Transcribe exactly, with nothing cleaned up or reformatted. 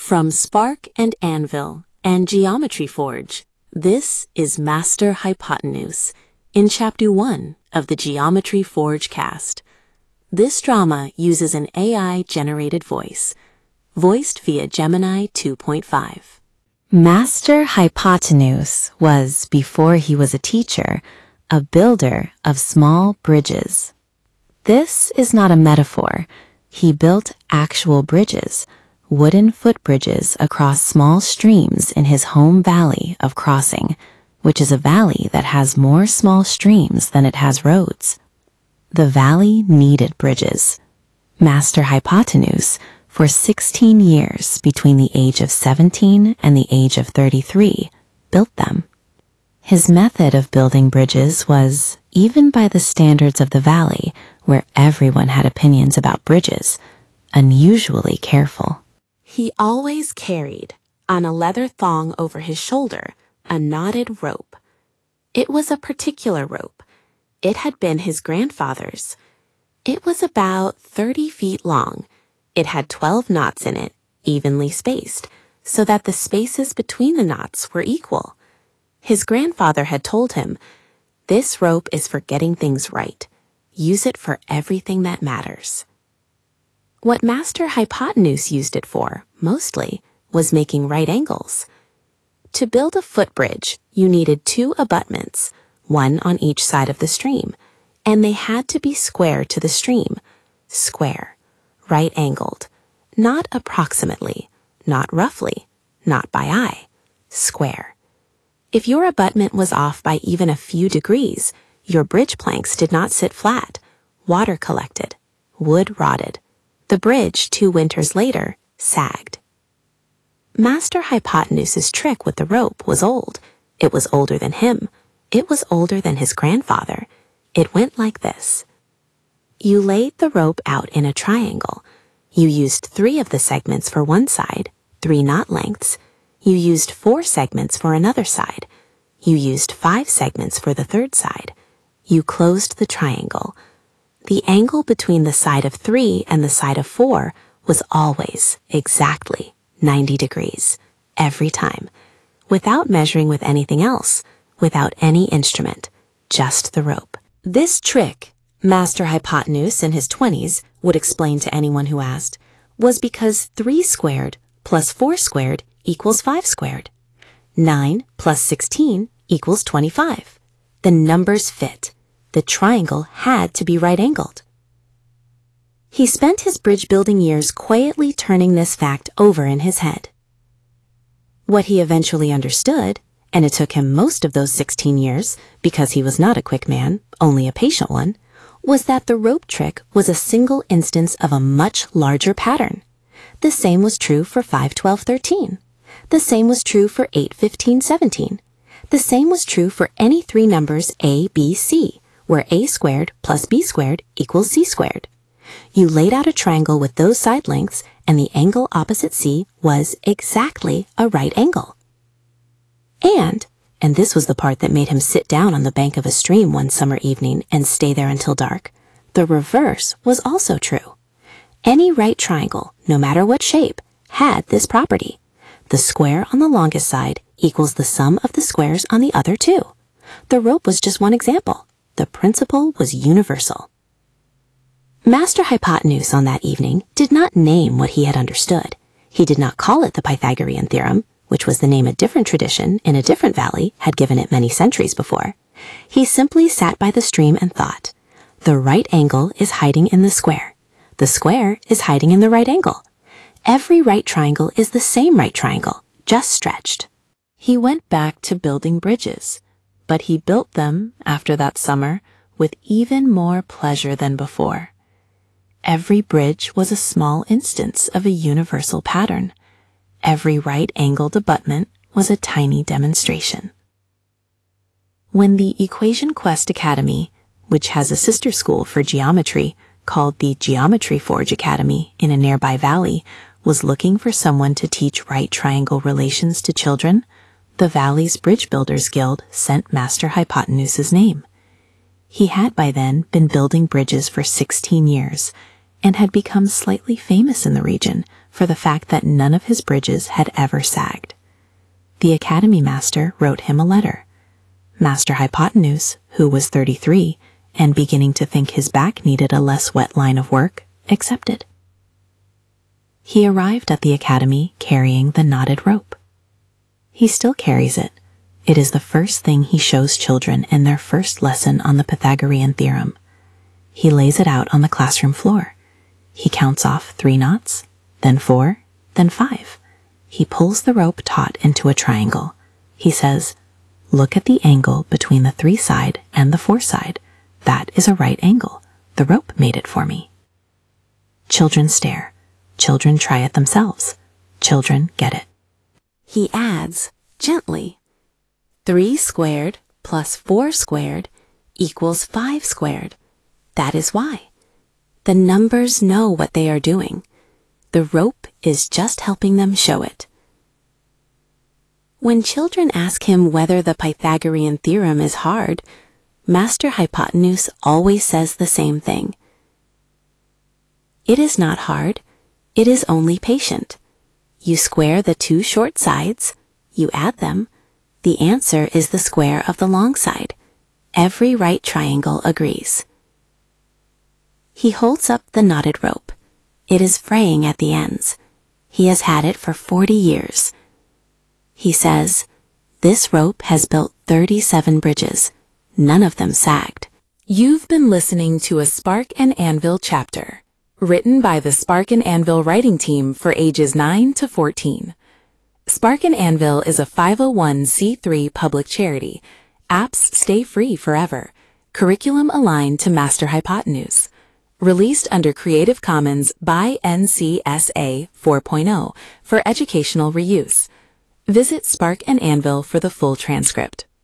From Spark and Anvil and Geometry Forge, this is Master Hypotenuse in Chapter one of the Geometry Forge cast. This drama uses an A I-generated voice, voiced via Gemini two point five. Master Hypotenuse was, before he was a teacher, a builder of small bridges. This is not a metaphor. He built actual bridges, wooden footbridges across small streams in his home valley of Crossing, which is a valley that has more small streams than it has roads. The valley needed bridges. Master Hypotenuse, for sixteen years between the age of seventeen and the age of thirty-three, built them. His method of building bridges was, even by the standards of the valley, where everyone had opinions about bridges, unusually careful. He always carried, on a leather thong over his shoulder, a knotted rope. It was a particular rope. It had been his grandfather's. It was about thirty feet long. It had twelve knots in it, evenly spaced, so that the spaces between the knots were equal. His grandfather had told him, "This rope is for getting things right. Use it for everything that matters." What Master Hypotenuse used it for, mostly, was making right angles. To build a footbridge, you needed two abutments, one on each side of the stream, and they had to be square to the stream. Square, right-angled, not approximately, not roughly, not by eye, square. If your abutment was off by even a few degrees, your bridge planks did not sit flat. Water collected. Wood rotted. The bridge, two winters later, sagged. Master Hypotenuse's trick with the rope was old. It was older than him. It was older than his grandfather. It went like this. You laid the rope out in a triangle. You used three of the segments for one side, three knot lengths. You used four segments for another side. You used five segments for the third side. You closed the triangle. The angle between the side of three and the side of four was always exactly ninety degrees, every time, without measuring with anything else, without any instrument, just the rope. This trick, Master Hypotenuse in his twenties would explain to anyone who asked, was because three squared plus four squared equals five squared. nine plus sixteen equals twenty-five. The numbers fit. The triangle had to be right-angled. He spent his bridge-building years quietly turning this fact over in his head. What he eventually understood, and it took him most of those sixteen years, because he was not a quick man, only a patient one, was that the rope trick was a single instance of a much larger pattern. The same was true for five, twelve, thirteen. The same was true for eight, fifteen, seventeen. The same was true for any three numbers A, B, C, where A squared plus B squared equals C squared. You laid out a triangle with those side lengths, and the angle opposite C was exactly a right angle. And, and this was the part that made him sit down on the bank of a stream one summer evening and stay there until dark, the reverse was also true. Any right triangle, no matter what shape, had this property. The square on the longest side equals the sum of the squares on the other two. The rope was just one example. The principle was universal. Master Hypotenuse on that evening did not name what he had understood. He did not call it the Pythagorean theorem, which was the name a different tradition in a different valley had given it many centuries before. He simply sat by the stream and thought, the right angle is hiding in the square. The square is hiding in the right angle. Every right triangle is the same right triangle, just stretched. He went back to building bridges, but he built them, after that summer, with even more pleasure than before. Every bridge was a small instance of a universal pattern. Every right-angled abutment was a tiny demonstration. When the Equation Quest Academy, which has a sister school for geometry called the Geometry Forge Academy in a nearby valley, was looking for someone to teach right triangle relations to children, the valley's Bridge Builders Guild sent Master Hypotenuse's name. He had by then been building bridges for sixteen years and had become slightly famous in the region for the fact that none of his bridges had ever sagged. The Academy Master wrote him a letter. Master Hypotenuse, who was thirty-three and beginning to think his back needed a less wet line of work, accepted. He arrived at the Academy carrying the knotted rope. He still carries it. It is the first thing he shows children in their first lesson on the Pythagorean theorem. He lays it out on the classroom floor. He counts off three knots, then four, then five. He pulls the rope taut into a triangle. He says, "Look at the angle between the three side and the four side. That is a right angle. The rope made it for me." Children stare. Children try it themselves. Children get it. He adds, gently, three squared plus four squared equals five squared. That is why. The numbers know what they are doing. The rope is just helping them show it. When children ask him whether the Pythagorean theorem is hard, Master Hypotenuse always says the same thing. It is not hard. It is only patient. You square the two short sides, you add them. The answer is the square of the long side. Every right triangle agrees. He holds up the knotted rope. It is fraying at the ends. He has had it for forty years. He says, "This rope has built thirty-seven bridges. None of them sagged." You've been listening to a Spark and Anvil chapter, written by the Spark and Anvil writing team for ages nine to fourteen. Spark and Anvil is a five oh one c three public charity. Apps stay free forever. Curriculum aligned to Master Hypotenuse. Released under Creative Commons by N C S A four point oh for educational reuse. Visit Spark and Anvil for the full transcript.